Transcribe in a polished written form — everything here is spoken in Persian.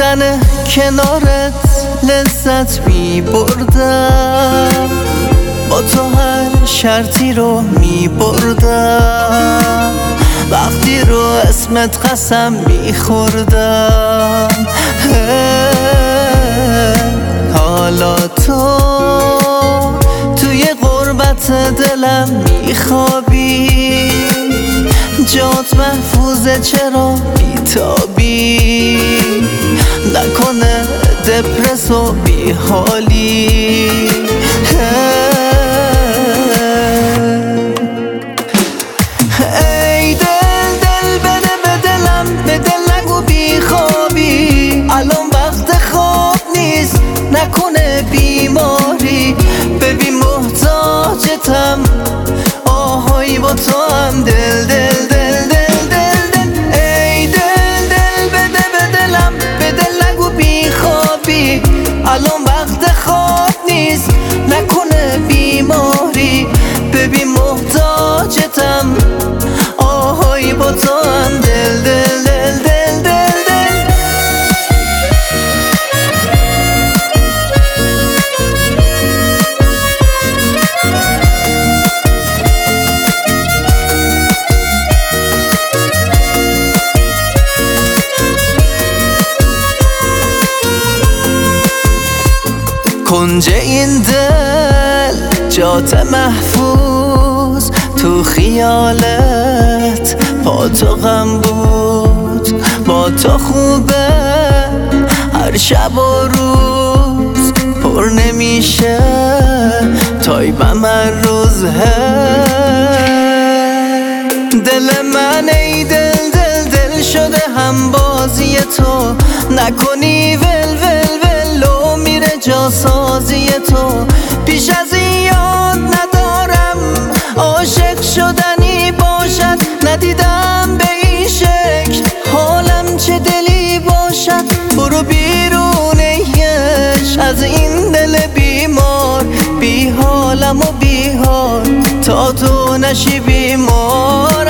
بودن کنارت لذت می بردم، با تو هر شرطی رو می بردم، وقتی رو اسمت قسم می خوردم. حالا تو توی غربت دلم می خوابی، جات محفوظه چرا بیتابی، نکنه دپرس و بیحالی. ای دل دل بده به دلم، به دل نگو بیخوابی، الان وقت خواب نیست نکنه بیماری، ببین محتاجتم آهای با تو هم دل دل دل دل دل دل. ای دل دل بده به دلم، به دل نگو بیخوابی، الان وقت خواب نیست نکنه بیماری، ببین محتاجتم آهای با تو هم دل دل دل دل دل دل. کنج این دل جات محفوظ، تو خیالت با تو غم بود، با تو خوبه هر شب و روز، پر نمیشه تایبم هر روز. دل من ای دل دل دل شده هم بازی تو، نکنی ول ول ولو میره جاسازی تو، پیش از این یاد ندارم عاشق شدنی باشد، ندیدم به این شکل حالم چه دلی باشد، برو بیرونش از این دل بیمار، بی حالم و بی حال تا تو نشی بیمار.